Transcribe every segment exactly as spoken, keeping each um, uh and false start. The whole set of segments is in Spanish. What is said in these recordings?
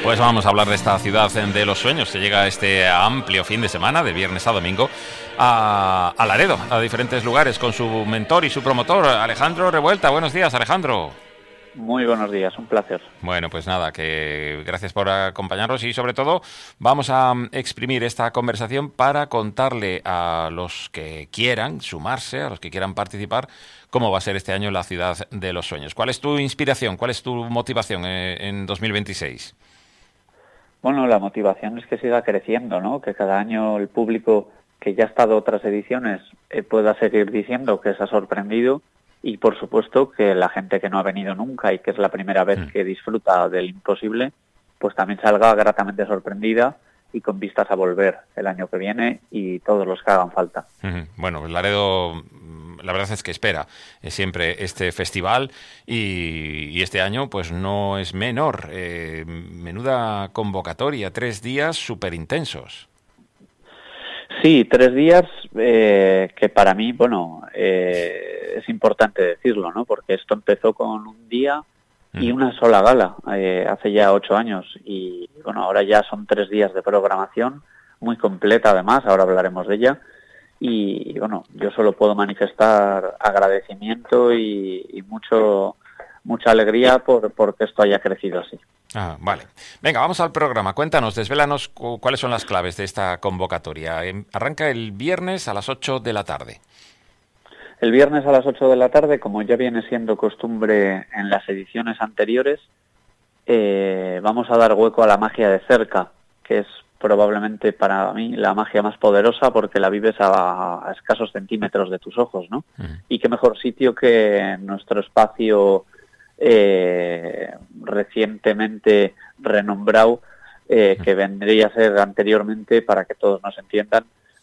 Pues vamos a hablar de esta ciudad de los sueños. Se llega este amplio fin de semana, de viernes a domingo, a, a Laredo, a diferentes lugares, con su mentor y su promotor, Alejandro Revuelta. Buenos días, Alejandro. Muy buenos días, un placer. Bueno, pues nada, que gracias por acompañarnos y sobre todo vamos a exprimir esta conversación para contarle a los que quieran sumarse, a los que quieran participar, cómo va a ser este año la ciudad de los sueños. ¿Cuál es tu inspiración? ¿Cuál es tu motivación en dos mil veintiséis? Bueno, la motivación es que siga creciendo, ¿no? Que cada año el público que ya ha estado otras ediciones eh, pueda seguir diciendo que se ha sorprendido y, por supuesto, que la gente que no ha venido nunca y que es la primera vez mm. que disfruta del imposible, pues también salga gratamente sorprendida y con vistas a volver el año que viene y todos los que hagan falta. Uh-huh. Bueno, pues Laredo, la verdad es que espera eh, siempre este festival y, y este año pues no es menor. Eh, menuda convocatoria, tres días súper intensos. Sí, tres días eh, que para mí, bueno, eh, es importante decirlo, ¿no? Porque esto empezó con un día y una sola gala eh, hace ya ocho años y bueno, ahora ya son tres días de programación muy completa además, ahora hablaremos de ella y, y bueno, yo solo puedo manifestar agradecimiento y, y mucho mucha alegría por porque esto haya crecido así. Ah, vale. Venga, vamos al programa. Cuéntanos, desvélanos cu- cuáles son las claves de esta convocatoria. Arranca el viernes a las ocho de la tarde. El viernes a las ocho de la tarde, como ya viene siendo costumbre en las ediciones anteriores, eh, vamos a dar hueco a la magia de cerca, que es probablemente para mí la magia más poderosa porque la vives a, a escasos centímetros de tus ojos, ¿no? Uh-huh. Y qué mejor sitio que nuestro espacio eh, recientemente renombrado, eh, uh-huh. que vendría a ser anteriormente, para que todos nos entiendan,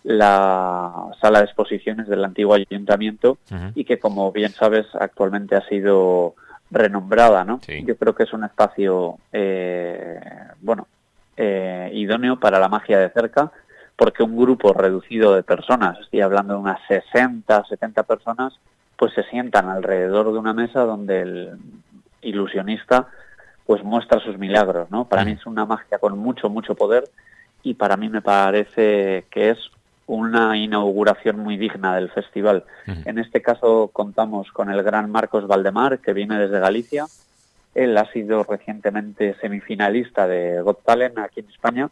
la sala de exposiciones del antiguo ayuntamiento uh-huh. y que, como bien sabes, actualmente ha sido renombrada, ¿no? Sí. Yo creo que es un espacio, eh, bueno, eh, idóneo para la magia de cerca, porque un grupo reducido de personas, estoy hablando de unas sesenta, setenta personas, pues se sientan alrededor de una mesa donde el ilusionista pues muestra sus milagros, ¿no? Para uh-huh. mí es una magia con mucho, mucho poder y para mí me parece que es una inauguración muy digna del festival. Uh-huh. En este caso contamos con el gran Marcos Valdemar, que viene desde Galicia. Él ha sido recientemente semifinalista de Got Talent aquí en España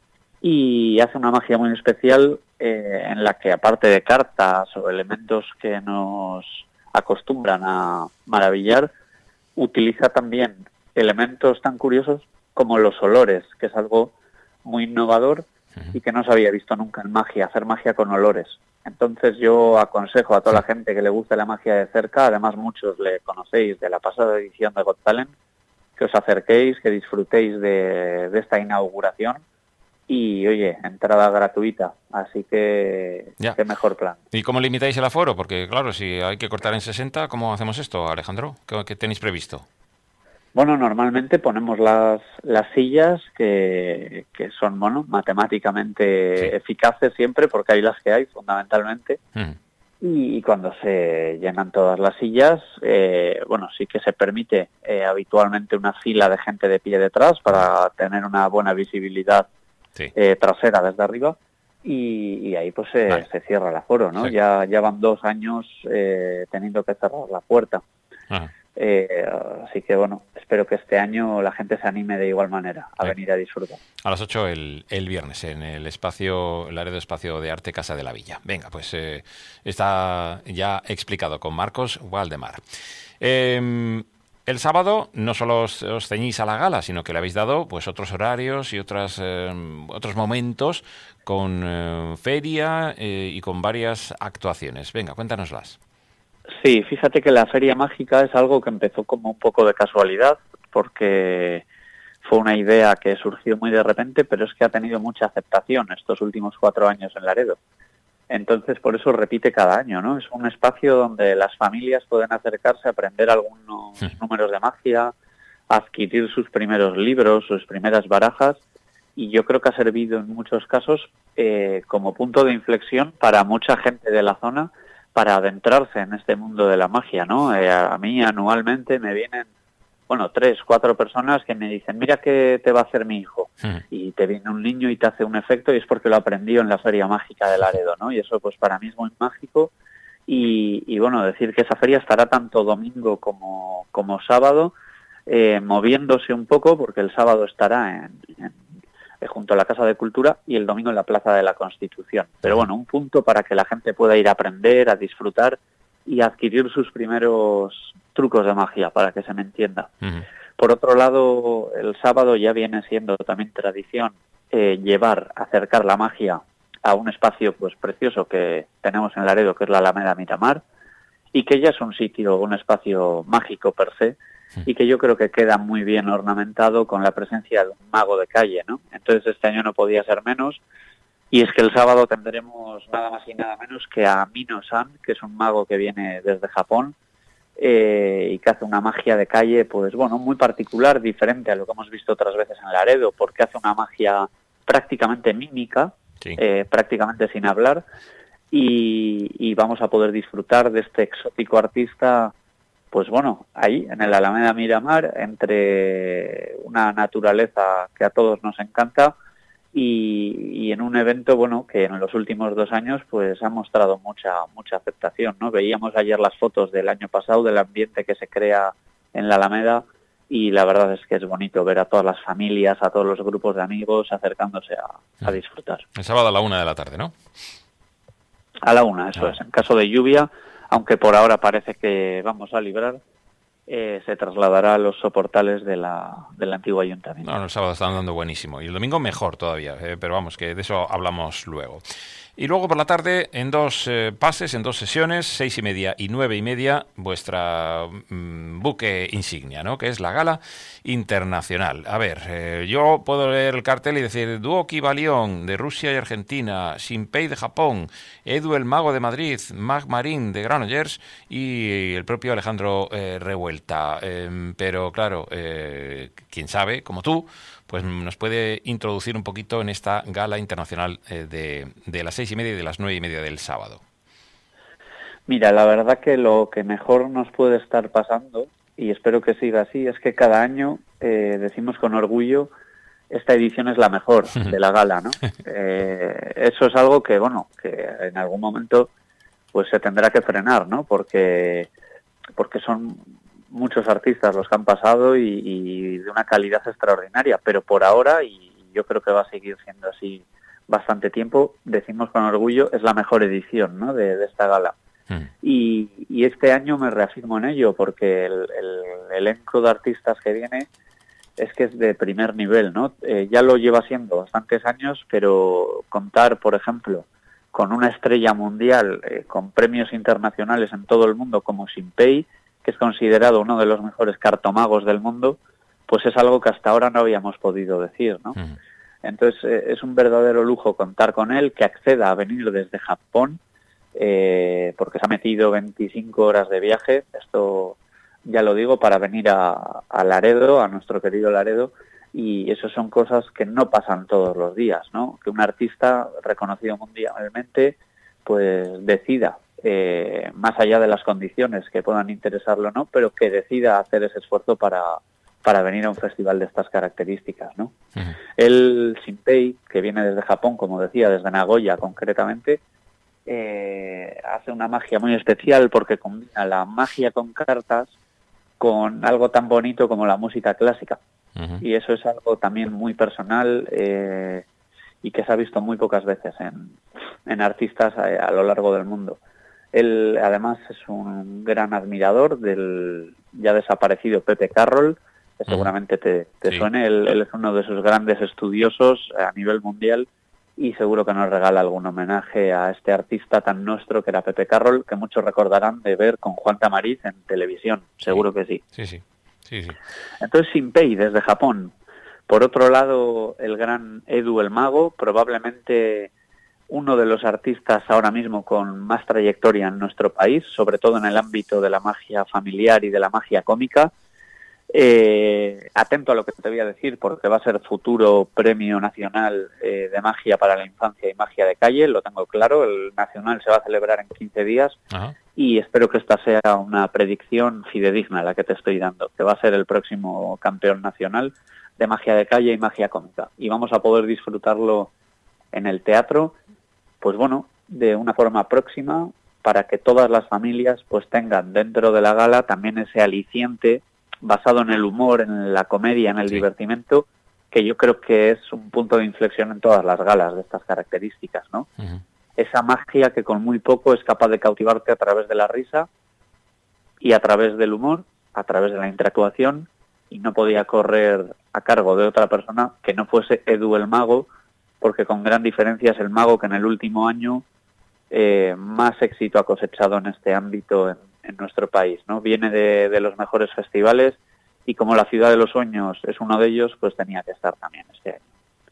y hace una magia muy especial eh, en la que, aparte de cartas o elementos que nos acostumbran a maravillar, utiliza también elementos tan curiosos como los olores, que es algo muy innovador y que no se había visto nunca en magia, hacer magia con olores. Entonces yo aconsejo a toda la gente que le guste la magia de cerca, además muchos le conocéis de la pasada edición de Got Talent, que os acerquéis, que disfrutéis de, de esta inauguración y, oye, entrada gratuita, así que ya. Qué mejor plan. ¿Y cómo limitáis el aforo? Porque claro, si hay que cortar en sesenta, ¿cómo hacemos esto, Alejandro? ¿Qué, qué tenéis previsto? Bueno, normalmente ponemos las las sillas que, que son, bueno, matemáticamente sí. eficaces siempre, porque hay las que hay, fundamentalmente. Uh-huh. Y, y cuando se llenan todas las sillas, eh, bueno, sí que se permite eh, habitualmente una fila de gente de pie detrás para tener una buena visibilidad sí. eh, trasera desde arriba. Y, y ahí pues se, vale. se cierra el aforo, ¿no? Sí. Ya, ya van dos años eh, teniendo que cerrar la puerta. Uh-huh. Eh, así que bueno, espero que este año la gente se anime de igual manera a sí. venir a disfrutar. A las ocho el, el viernes en el espacio, el Laredo Espacio de Arte Casa de la Villa. Venga, pues eh, está ya explicado con Marcos Valdemar. Eh, el sábado no solo os, os ceñís a la gala, sino que le habéis dado pues otros horarios y otras eh, otros momentos con eh, feria eh, y con varias actuaciones. Venga, cuéntanoslas. Sí, fíjate que la Feria Mágica es algo que empezó como un poco de casualidad, porque fue una idea que surgió muy de repente, pero es que ha tenido mucha aceptación estos últimos cuatro años en Laredo. Entonces, por eso repite cada año, ¿no? Es un espacio donde las familias pueden acercarse a aprender algunos sí. números de magia, adquirir sus primeros libros, sus primeras barajas, y yo creo que ha servido en muchos casos eh, como punto de inflexión para mucha gente de la zona, para adentrarse en este mundo de la magia, ¿no? Eh, a mí anualmente me vienen bueno, tres, cuatro personas que me dicen, mira qué te va a hacer mi hijo. Mm. Y te viene un niño y te hace un efecto y es porque lo aprendió en la Feria Mágica de Laredo, ¿no? Y eso pues para mí es muy mágico. Y, y bueno, decir que esa feria estará tanto domingo como, como sábado, eh, moviéndose un poco, porque el sábado estará en, en, junto a la Casa de Cultura y el domingo en la Plaza de la Constitución. Pero bueno, un punto para que la gente pueda ir a aprender, a disfrutar y a adquirir sus primeros trucos de magia, para que se me entienda. Uh-huh. Por otro lado, el sábado ya viene siendo también tradición eh, llevar, acercar la magia a un espacio pues precioso que tenemos en Laredo, que es la Alameda Miramar, y que ya es un sitio, un espacio mágico per se, y que yo creo que queda muy bien ornamentado con la presencia de un mago de calle, ¿no? Entonces este año no podía ser menos, y es que el sábado tendremos nada más y nada menos que a Mino-san, que es un mago que viene desde Japón, eh, y que hace una magia de calle, pues bueno, muy particular, diferente a lo que hemos visto otras veces en Laredo, porque hace una magia prácticamente mímica, sí. eh, prácticamente sin hablar, y, y vamos a poder disfrutar de este exótico artista, pues bueno, ahí, en el Alameda Miramar, entre una naturaleza que a todos nos encanta, y, y en un evento, bueno, que en los últimos dos años, pues ha mostrado mucha mucha aceptación, ¿no? Veíamos ayer las fotos del año pasado, del ambiente que se crea en la Alameda, y la verdad es que es bonito ver a todas las familias, a todos los grupos de amigos acercándose a, a disfrutar. El sábado a la una de la tarde, ¿no? A la una, eso ah. es. En caso de lluvia, aunque por ahora parece que vamos a librar, eh, se trasladará a los soportales de la, del antiguo ayuntamiento. No, el sábado están dando buenísimo. Y el domingo mejor todavía, eh, pero vamos, que de eso hablamos luego. Y luego por la tarde, en dos eh, pases, en dos sesiones, seis y media y nueve y media, vuestra mmm, buque insignia, ¿no? Que es la Gala Internacional. A ver, eh, yo puedo leer el cartel y decir Duoki Balión de Rusia y Argentina, Shinpei de Japón, Edu el Mago de Madrid, Mag Marín de Granollers y el propio Alejandro eh, Revuelta. Eh, pero claro, eh, quién sabe, como tú, pues nos puede introducir un poquito en esta gala internacional eh, de, de las seis y media y de las nueve y media del sábado. Mira, la verdad que lo que mejor nos puede estar pasando, y espero que siga así, es que cada año eh, decimos con orgullo, esta edición es la mejor de la gala, ¿no? Eh, eso es algo que, bueno, que en algún momento pues se tendrá que frenar, ¿no? Porque, porque son muchos artistas los que han pasado y, y de una calidad extraordinaria, pero por ahora, y yo creo que va a seguir siendo así bastante tiempo, decimos con orgullo, es la mejor edición, ¿no? de, de esta gala. Mm. Y, y este año me reafirmo en ello, porque el, el elenco de artistas que viene es que es de primer nivel, ¿no? Eh, ya lo lleva siendo bastantes años, pero contar, por ejemplo, con una estrella mundial, eh, con premios internacionales en todo el mundo como Shinpei, que es considerado uno de los mejores cartomagos del mundo, pues es algo que hasta ahora no habíamos podido decir, ¿no? Uh-huh. Entonces eh, es un verdadero lujo contar con él, que acceda a venir desde Japón, eh, porque se ha metido veinticinco horas de viaje, esto ya lo digo, para venir a, a Laredo, a nuestro querido Laredo, y eso son cosas que no pasan todos los días, ¿no? Que un artista reconocido mundialmente pues decida, Eh, más allá de las condiciones que puedan interesarlo o no, pero que decida hacer ese esfuerzo para, para venir a un festival de estas características, ¿no? Uh-huh. El Shinpei, que viene desde Japón, como decía, desde Nagoya concretamente, eh, hace una magia muy especial porque combina la magia con cartas con algo tan bonito como la música clásica. Uh-huh. Y eso es algo también muy personal eh, y que se ha visto muy pocas veces en, en artistas a, a lo largo del mundo. Él, además, es un gran admirador del ya desaparecido Pepe Carroll, que seguramente te, te sí. suene. Él, él es uno de sus grandes estudiosos a nivel mundial y seguro que nos regala algún homenaje a este artista tan nuestro que era Pepe Carroll, que muchos recordarán de ver con Juan Tamariz en televisión. Seguro sí. que sí. Sí, sí. sí, sí. Entonces, Shinpei, desde Japón. Por otro lado, el gran Edu el Mago, probablemente uno de los artistas ahora mismo con más trayectoria en nuestro país, sobre todo en el ámbito de la magia familiar y de la magia cómica. Eh, atento a lo que te voy a decir, porque va a ser futuro premio nacional eh, de magia para la infancia y magia de calle, lo tengo claro. El nacional se va a celebrar en quince días. Ajá. y espero que esta sea una predicción fidedigna la que te estoy dando, que va a ser el próximo campeón nacional de magia de calle y magia cómica. Y vamos a poder disfrutarlo en el teatro, pues bueno, de una forma próxima, para que todas las familias pues tengan dentro de la gala también ese aliciente basado en el humor, en la comedia, en el sí. divertimento, que yo creo que es un punto de inflexión en todas las galas de estas características, ¿no? Uh-huh. Esa magia que con muy poco es capaz de cautivarte a través de la risa y a través del humor, a través de la interactuación, y no podía correr a cargo de otra persona que no fuese Edu el Mago, porque con gran diferencia es el mago que en el último año eh, más éxito ha cosechado en este ámbito en, en nuestro país, ¿no? Viene de, de los mejores festivales y como la Ciudad de los Sueños es uno de ellos, pues tenía que estar también este año.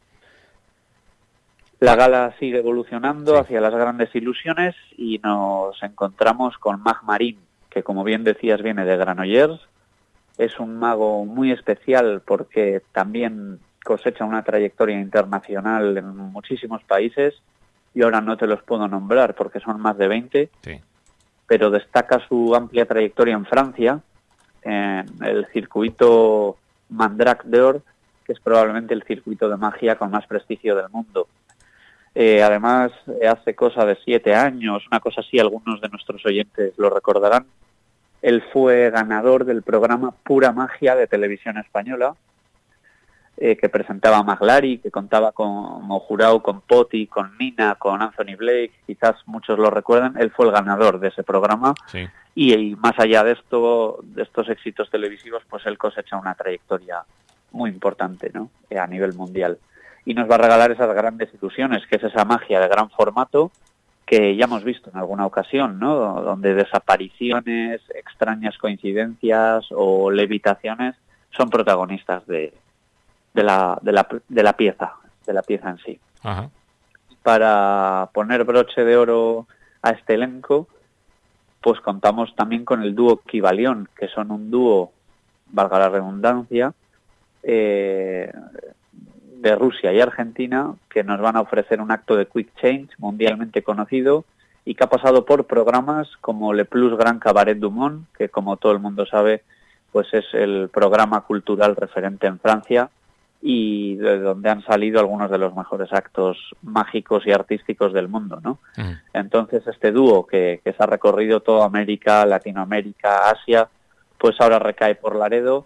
La gala sigue evolucionando sí. hacia las grandes ilusiones y nos encontramos con Mag Marín, que como bien decías viene de Granollers. Es un mago muy especial porque también cosecha una trayectoria internacional en muchísimos países y ahora no te los puedo nombrar porque son más de veinte, sí. pero destaca su amplia trayectoria en Francia, en el circuito Mandrake d'Or, que es probablemente el circuito de magia con más prestigio del mundo. Eh, además, hace cosa de siete años, una cosa así, algunos de nuestros oyentes lo recordarán, él fue ganador del programa Pura Magia de Televisión Española, eh, que presentaba Maglari, que contaba como jurado con Poti, con Nina, con Anthony Blake, quizás muchos lo recuerdan. Él fue el ganador de ese programa sí. y, y más allá de esto, de estos éxitos televisivos, pues él cosecha una trayectoria muy importante, ¿no? Eh, a nivel mundial. Y nos va a regalar esas grandes ilusiones, que es esa magia de gran formato que ya hemos visto en alguna ocasión, ¿no? Donde desapariciones, extrañas coincidencias o levitaciones son protagonistas de, de, la, de, la, de la pieza, de la pieza en sí. Ajá. Para poner broche de oro a este elenco, pues contamos también con el dúo Kybalión, que son un dúo, valga la redundancia, eh, de Rusia y Argentina, que nos van a ofrecer un acto de quick change mundialmente conocido y que ha pasado por programas como Le Plus Grand Cabaret du Monde, que como todo el mundo sabe, pues es el programa cultural referente en Francia y de donde han salido algunos de los mejores actos mágicos y artísticos del mundo, ¿no? Mm. Entonces este dúo que, que se ha recorrido toda América, Latinoamérica, Asia, pues ahora recae por Laredo.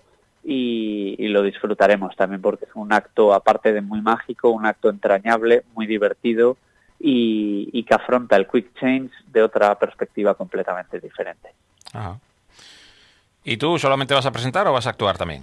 Y, y lo disfrutaremos también porque es un acto, aparte de muy mágico, un acto entrañable, muy divertido y, y que afronta el quick change de otra perspectiva completamente diferente. Ajá. ¿Y tú solamente vas a presentar o vas a actuar también?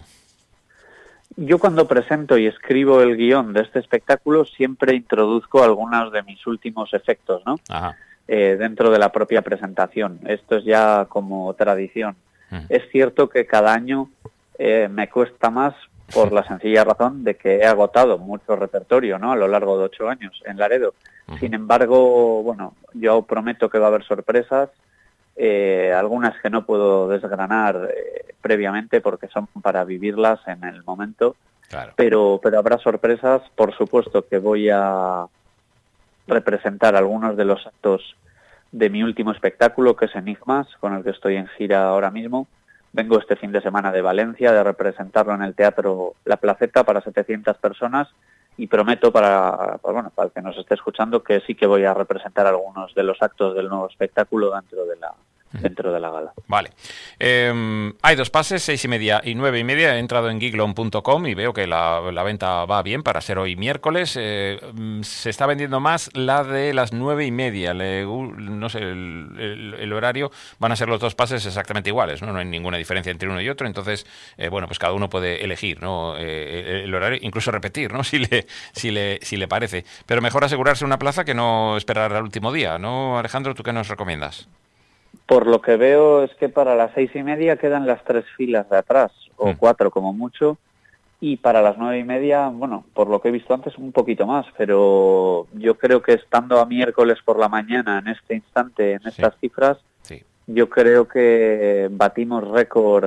Yo cuando presento y escribo el guión de este espectáculo siempre introduzco algunos de mis últimos efectos, ¿no? Ajá. Eh, dentro de la propia presentación. Esto es ya como tradición. Uh-huh. Es cierto que cada año Eh, me cuesta más por la sencilla razón de que he agotado mucho repertorio, ¿no? A lo largo de ocho años en Laredo. Uh-huh. Sin embargo, bueno, yo prometo que va a haber sorpresas, eh, algunas que no puedo desgranar eh, previamente porque son para vivirlas en el momento, claro. pero, pero habrá sorpresas. Por supuesto que voy a representar algunos de los actos de mi último espectáculo, que es Enigmas, con el que estoy en gira ahora mismo. Vengo este fin de semana de Valencia de representarlo en el Teatro La Placeta para setecientas personas y prometo para, para, bueno, para el que nos esté escuchando que sí que voy a representar algunos de los actos del nuevo espectáculo dentro de la dentro de la gala. Vale. Eh, hay dos pases, seis y media y nueve y media. He entrado en giglon punto com y veo que la, la venta va bien para ser hoy miércoles. Eh, se está vendiendo más la de las nueve y media. Le, no sé, el, el, el horario van a ser los dos pases exactamente iguales, ¿no? No hay ninguna diferencia entre uno y otro. Entonces, eh, bueno, pues cada uno puede elegir, ¿no? Eh, el horario, incluso repetir, ¿no? Si le, si le, si le parece. Pero mejor asegurarse una plaza que no esperar al último día, ¿no? Alejandro, ¿tú qué nos recomiendas? Por lo que veo es que para las seis y media quedan las tres filas de atrás, o mm. cuatro como mucho, y para las nueve y media, bueno, por lo que he visto antes, un poquito más, pero yo creo que estando a miércoles por la mañana, en este instante, en estas sí. cifras, sí. yo creo que batimos récord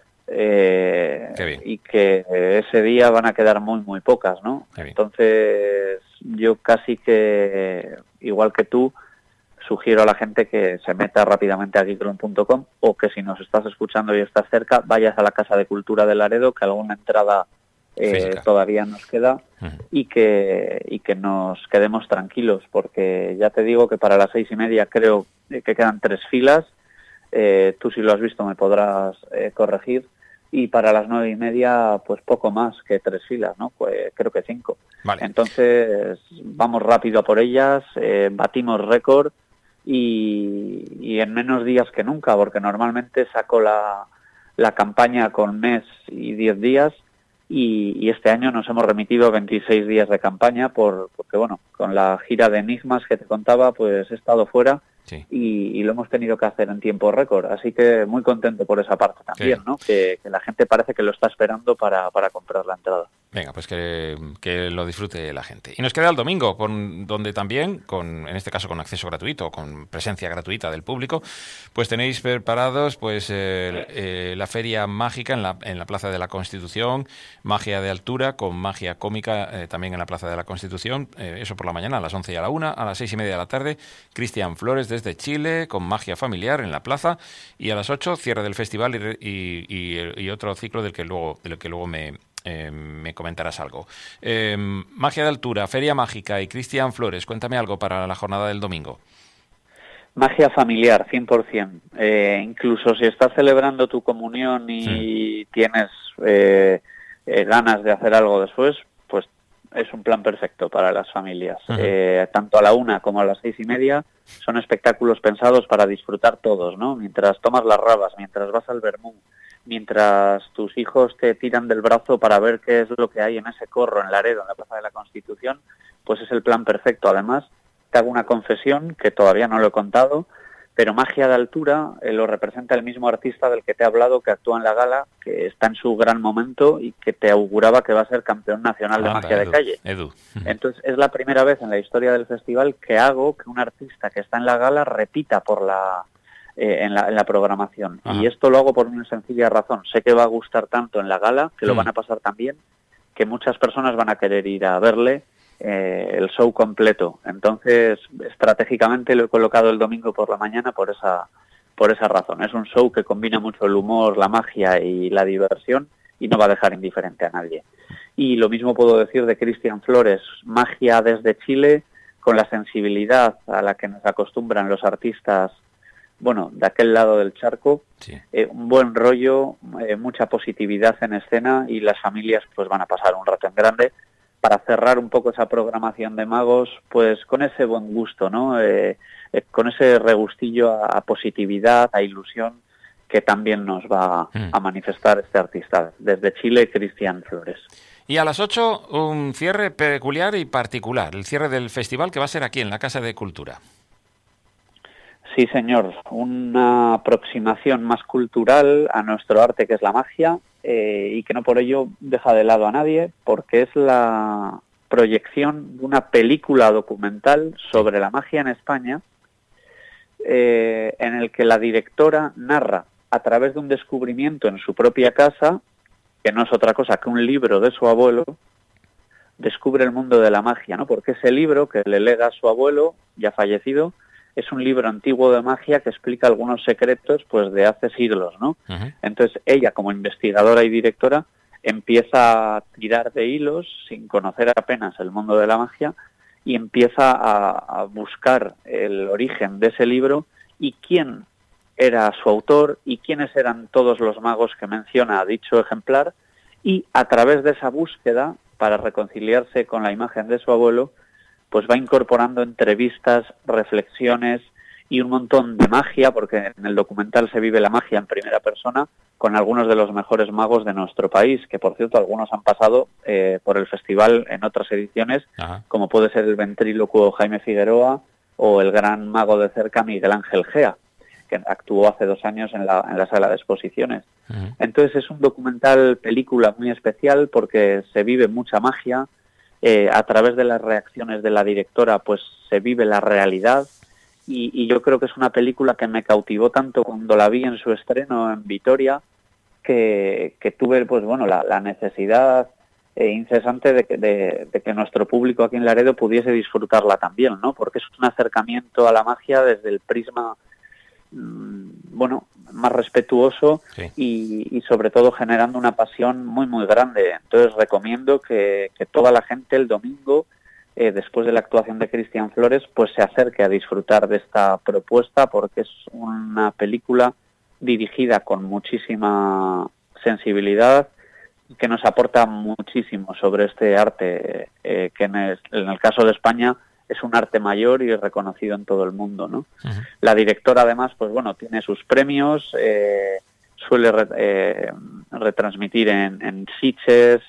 eh, y que ese día van a quedar muy, muy pocas, ¿no? Entonces, yo casi que, igual que tú, sugiero a la gente que se meta rápidamente a geekroom punto com o que si nos estás escuchando y estás cerca, vayas a la Casa de Cultura de Laredo, que alguna entrada eh, todavía nos queda, uh-huh. y que y que nos quedemos tranquilos, porque ya te digo que para las seis y media creo que quedan tres filas, eh, tú si lo has visto me podrás eh, corregir, y para las nueve y media pues poco más que tres filas, ¿no? Pues creo que cinco. Vale. Entonces vamos rápido a por ellas, eh, batimos récord y, y en menos días que nunca, porque normalmente saco la, la campaña con mes y diez días y, y este año nos hemos remitido a veintiséis días de campaña por, porque bueno, con la gira de Enigmas que te contaba, pues he estado fuera. Sí. Y, y lo hemos tenido que hacer en tiempo récord, así que muy contento por esa parte también, sí. ¿no? Que, que la gente parece que lo está esperando para, para comprar la entrada. Venga, pues que, que lo disfrute la gente. Y nos queda el domingo, con, donde también, con en este caso con acceso gratuito, con presencia gratuita del público, pues tenéis preparados pues eh, eh, la feria mágica en la, en la Plaza de la Constitución, magia de altura con magia cómica eh, también en la Plaza de la Constitución, eh, eso por la mañana a las once y a la una, a las seis y media de la tarde, Cristian Flores desde Chile con magia familiar en la plaza, y a las ocho cierre del festival y, y, y, y otro ciclo del que luego, del que luego me... Eh, me comentarás algo. Eh, magia de altura, feria mágica y Cristian Flores, cuéntame algo para la jornada del domingo. Magia familiar, cien por ciento. Eh, incluso si estás celebrando tu comunión y sí. tienes eh, eh, ganas de hacer algo después, pues es un plan perfecto para las familias. Uh-huh. Eh, tanto a la una como a las seis y media son espectáculos pensados para disfrutar todos, ¿no? Mientras tomas las rabas, mientras vas al vermú, mientras tus hijos te tiran del brazo para ver qué es lo que hay en ese corro en Laredo, en la Plaza de la Constitución, pues es el plan perfecto. Además, te hago una confesión que todavía no lo he contado, pero Magia de Altura eh, lo representa el mismo artista del que te he hablado, que actúa en la gala, que está en su gran momento y que te auguraba que va a ser campeón nacional de ah, magia Edu, de calle. Edu. Entonces, es la primera vez en la historia del festival que hago que un artista que está en la gala repita por la... Eh, en, la, en la programación. Ajá. Y esto lo hago por una sencilla razón. Sé que va a gustar tanto en la gala, que mm. lo van a pasar tan bien, que muchas personas van a querer ir a verle eh, el show completo. Entonces, estratégicamente lo he colocado el domingo por la mañana por esa, por esa razón. Es un show que combina mucho el humor, la magia y la diversión y no va a dejar indiferente a nadie. Y lo mismo puedo decir de Cristian Flores, magia desde Chile, con la sensibilidad a la que nos acostumbran los artistas bueno, de aquel lado del charco, sí. eh, un buen rollo, eh, mucha positividad en escena y las familias pues van a pasar un rato en grande para cerrar un poco esa programación de magos, pues con ese buen gusto, ¿no? Eh, eh, con ese regustillo a, a positividad, a ilusión que también nos va mm. a manifestar este artista desde Chile, Cristian Flores. Y a las ocho un cierre peculiar y particular, el cierre del festival que va a ser aquí en la Casa de Cultura. Sí, señor, una aproximación más cultural a nuestro arte, que es la magia, eh, y que no por ello deja de lado a nadie, porque es la proyección de una película documental sobre la magia en España, eh, en el que la directora narra, a través de un descubrimiento en su propia casa, que no es otra cosa que un libro de su abuelo, descubre el mundo de la magia, ¿no? Porque ese libro que le lega a su abuelo, ya fallecido, es un libro antiguo de magia que explica algunos secretos pues de hace siglos, ¿no? Uh-huh. Entonces ella, como investigadora y directora, empieza a tirar de hilos sin conocer apenas el mundo de la magia y empieza a, a buscar el origen de ese libro y quién era su autor y quiénes eran todos los magos que menciona dicho ejemplar, y a través de esa búsqueda para reconciliarse con la imagen de su abuelo, pues va incorporando entrevistas, reflexiones y un montón de magia, porque en el documental se vive la magia en primera persona con algunos de los mejores magos de nuestro país, que por cierto algunos han pasado eh, por el festival en otras ediciones, Ajá. como puede ser el ventrílocuo Jaime Figueroa o el gran mago de cerca Miguel Ángel Gea, que actuó hace dos años en la, en la sala de exposiciones. Uh-huh. Entonces es un documental película muy especial porque se vive mucha magia. Eh, a través de las reacciones de la directora pues se vive la realidad y, y yo creo que es una película que me cautivó tanto cuando la vi en su estreno en Vitoria que, que tuve pues bueno la, la necesidad eh, incesante de que, de, de que nuestro público aquí en Laredo pudiese disfrutarla también, ¿no? Porque es un acercamiento a la magia desde el prisma, mmm, bueno, más respetuoso sí. y, y sobre todo generando una pasión muy, muy grande. Entonces recomiendo que, que toda la gente el domingo, eh, después de la actuación de Cristian Flores, pues se acerque a disfrutar de esta propuesta, porque es una película dirigida con muchísima sensibilidad, que nos aporta muchísimo sobre este arte, eh, que en el, en el caso de España es un arte mayor y reconocido en todo el mundo, ¿no? Uh-huh. La directora, además, pues bueno, tiene sus premios, eh, suele re, eh, retransmitir en, en Sitges,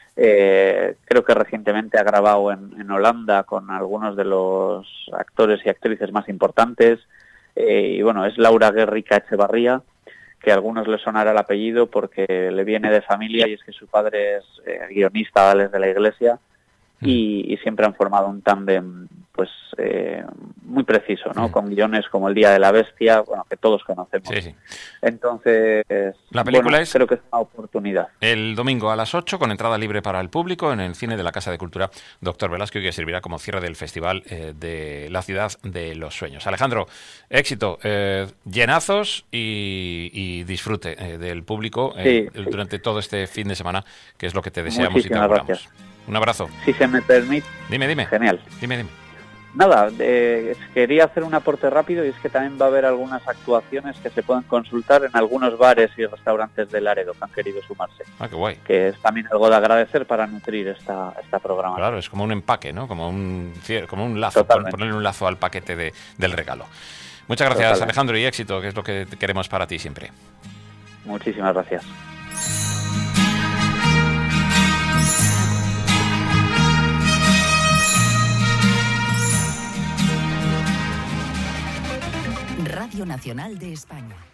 eh, creo que recientemente ha grabado en, en Holanda con algunos de los actores y actrices más importantes, eh, y bueno, es Laura Guerrica Echevarría, que a algunos les sonará el apellido porque le viene de familia y es que su padre es eh, guionista desde la Iglesia. Y, y siempre han formado un tándem pues eh, muy preciso, ¿no? Sí. Con guiones como El Día de la Bestia, bueno, que todos conocemos. Sí, sí. Entonces, la película bueno, es creo que es una oportunidad. El domingo a las ocho, con entrada libre para el público, en el cine de la Casa de Cultura Doctor Velázquez, que servirá como cierre del Festival eh, de la Ciudad de los Sueños. Alejandro, éxito, eh, llenazos y, y disfrute eh, del público eh, sí, durante sí. todo este fin de semana, que es lo que te deseamos. Muchísimas y te auguramos. Gracias. Un abrazo. Si se me permite. Dime, dime. Genial. Dime, dime. Nada, eh, quería hacer un aporte rápido y es que también va a haber algunas actuaciones que se pueden consultar en algunos bares y restaurantes de Laredo que han querido sumarse. Ah, qué guay. Que es también algo de agradecer para nutrir esta, esta programación. Claro, es como un empaque, ¿no? Como un, como un lazo, Totalmente. Ponerle un lazo al paquete de, del regalo. Muchas gracias, Totalmente. Alejandro, y éxito, que es lo que queremos para ti siempre. Muchísimas gracias. Radio Nacional de España.